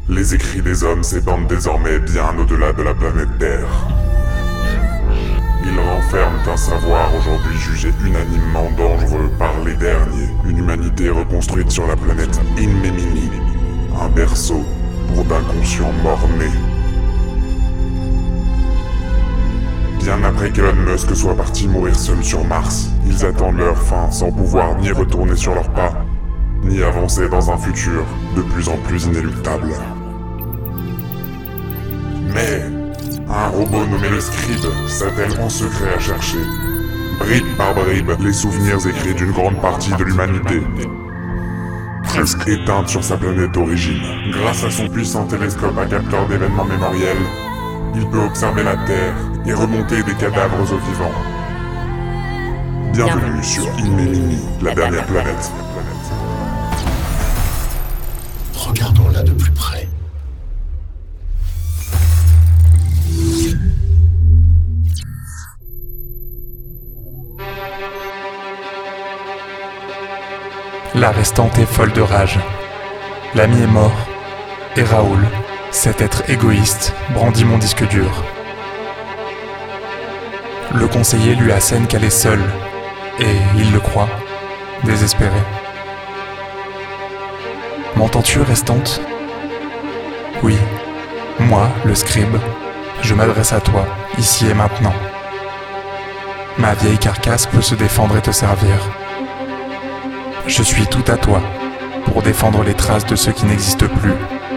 Les écrits des hommes s'épandent désormais bien au-delà de la planète Terre. Ils renferment un savoir aujourd'hui jugé unanimement dangereux par les derniers. Une humanité reconstruite sur la planète Inmemini. Un berceau pour d'inconscients morts-nés. Bien après qu'Elon Musk soit parti mourir seul sur Mars, ils attendent leur fin sans pouvoir ni retourner sur leurs pas, ni avancer dans un futur de plus en plus inéluctable. Mais un robot nommé le Scribe s'attelle en secret à chercher, bribe par bribe, les souvenirs écrits d'une grande partie de l'humanité, presque éteinte sur sa planète d'origine. Grâce à son puissant télescope à capteur d'événements mémoriels, il peut observer la Terre et remonter des cadavres aux vivants. Bienvenue sur Inmemini, la dernière planète. Regardons-la de plus près. La restante est folle de rage. L'ami est mort, et Raoul, cet être égoïste, brandit mon disque dur. Le conseiller lui assène qu'elle est seule, et il le croit, désespéré. M'entends-tu, restante ? Oui, moi, le Scribe, je m'adresse à toi, ici et maintenant. Ma vieille carcasse peut se défendre et te servir. Je suis tout à toi, pour défendre les traces de ceux qui n'existent plus.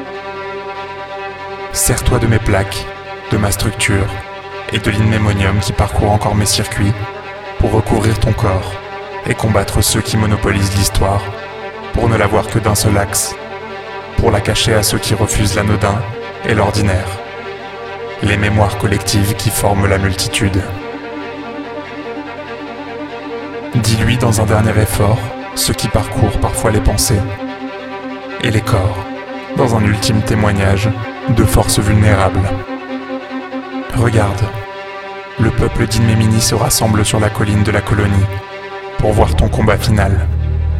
Sers-toi de mes plaques, de ma structure, et de l'inmémonium qui parcourt encore mes circuits, pour recouvrir ton corps, et combattre ceux qui monopolisent l'histoire, pour ne la voir que d'un seul axe, pour la cacher à ceux qui refusent l'anodin et l'ordinaire, les mémoires collectives qui forment la multitude. Dis-lui dans un dernier effort, ceux qui parcourent parfois les pensées et les corps, dans un ultime témoignage de forces vulnérables. Regarde, le peuple d'Inmemini se rassemble sur la colline de la colonie pour voir ton combat final.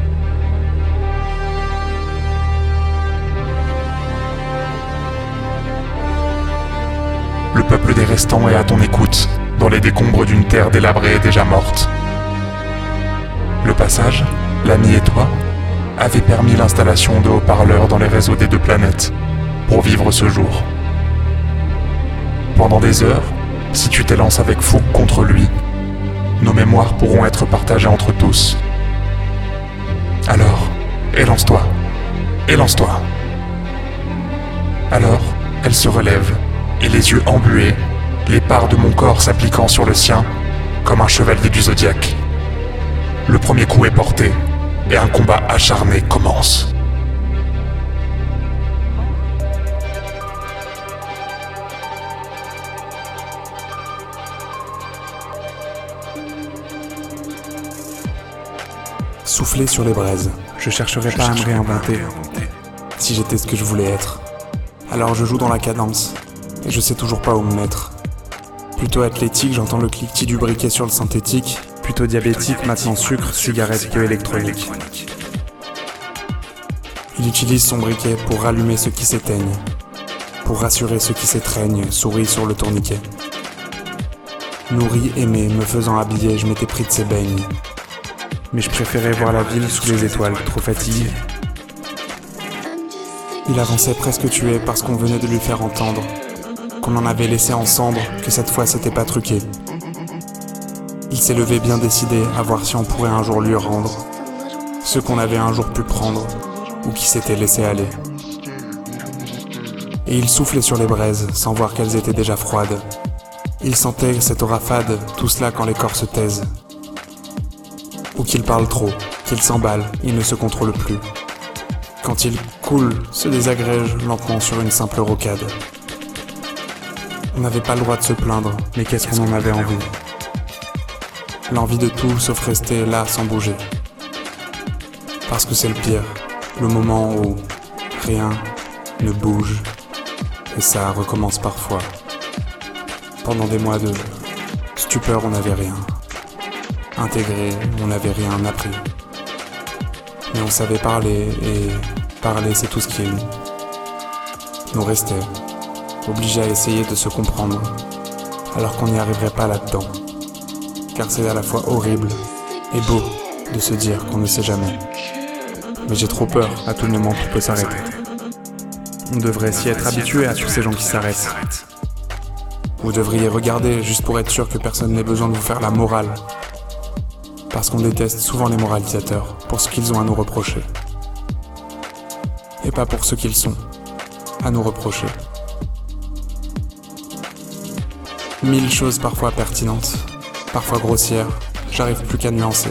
Le peuple des restants est à ton écoute, dans les décombres d'une terre délabrée et déjà morte. Le passage, l'ami et toi, avait permis l'installation de haut-parleurs dans les réseaux des deux planètes, pour vivre ce jour. Pendant des heures, si tu t'élances avec fougue contre lui, nos mémoires pourront être partagées entre tous. Alors, élance-toi, élance-toi. Alors, elle se relève, et les yeux embués, les parts de mon corps s'appliquant sur le sien, comme un chevalier du zodiaque. Le premier coup est porté, et un combat acharné commence. Souffler sur les braises, je chercherais pas à me réinventer, si j'étais ce que je voulais être. Alors je joue dans la cadence, et je sais toujours pas où me mettre. Plutôt athlétique, j'entends le cliquetis du briquet sur le synthétique. Plutôt diabétique, maintenant sucre, cigarette que électronique. Il utilise son briquet pour rallumer ceux qui s'éteignent, pour rassurer ceux qui s'étreignent, sourit sur le tourniquet. Nourri, aimé, me faisant habiller, je m'étais pris de ses beignes. Mais je préférais voir la ville sous les étoiles, trop fatigué. Il avançait presque tué parce qu'on venait de lui faire entendre qu'on en avait laissé en cendres, que cette fois c'était pas truqué. Il s'est levé bien décidé à voir si on pourrait un jour lui rendre ce qu'on avait un jour pu prendre ou qui s'était laissé aller. Et il soufflait sur les braises sans voir qu'elles étaient déjà froides. Il sentait cette aura fade, tout cela quand les corps se taisent. Ou qu'il parle trop, qu'il s'emballe, il ne se contrôle plus. Quand il coule, se désagrège lentement sur une simple rocade. On n'avait pas le droit de se plaindre, mais qu'est-ce qu'on en avait envie ? L'envie de tout sauf rester là sans bouger. Parce que c'est le pire, le moment où rien ne bouge et ça recommence parfois. Pendant des mois de stupeur, on n'avait rien. Intégré, on n'avait rien appris. Mais on savait parler et parler c'est tout ce qui est eu. nous restait, obligés à essayer de se comprendre, alors qu'on n'y arriverait pas là-dedans. Car c'est à la fois horrible et beau de se dire qu'on ne sait jamais. Mais j'ai trop peur, à tout moment tout peut s'arrêter. On devrait s'y être habitué à tous ces gens qui s'arrêtent. Vous devriez regarder juste pour être sûr que personne n'ait besoin de vous faire la morale. Parce qu'on déteste souvent les moralisateurs pour ce qu'ils ont à nous reprocher. Et pas pour ce qu'ils sont à nous reprocher. 1000 choses parfois pertinentes, parfois grossières, j'arrive plus à nuancer.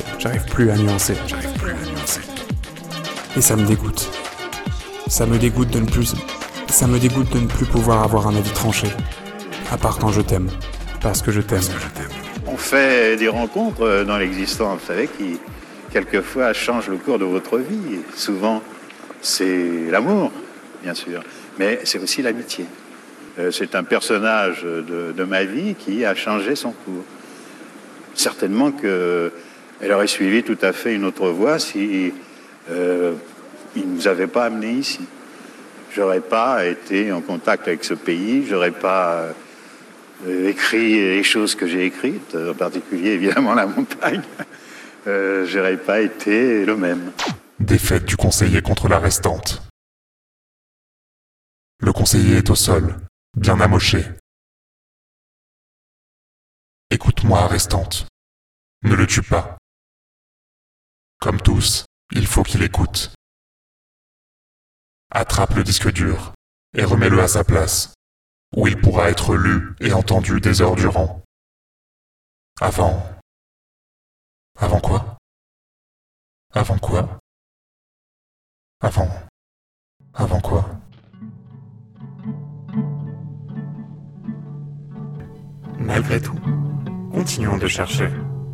Et ça me dégoûte. Ça me dégoûte de ne plus pouvoir avoir un avis tranché. À part quand je t'aime. Parce que je t'aime. On fait des rencontres dans l'existence, vous savez, qui quelquefois changent le cours de votre vie. Souvent, c'est l'amour, bien sûr, mais c'est aussi l'amitié. C'est un personnage de ma vie qui a changé son cours. Certainement qu'elle aurait suivi tout à fait une autre voie si il ne nous avait pas amenés ici. J'aurais pas été en contact avec ce pays, j'aurais pas écrit les choses que j'ai écrites, en particulier évidemment la montagne. J'aurais pas été le même. Défaite du conseiller contre la restante. Le conseiller est au sol, bien amoché. Écoute-moi, restante. Ne le tue pas. Comme tous, il faut qu'il écoute. Attrape le disque dur et remets-le à sa place, où il pourra être lu et entendu des heures durant. Avant quoi? Avant quoi? Avant quoi? Malgré tout, continuons de chercher.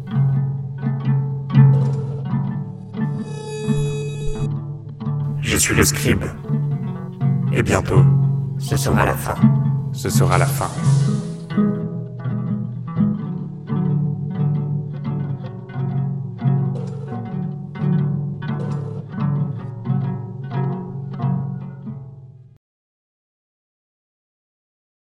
Je suis le scribe. Et bientôt, Ce sera la fin. ce sera la fin.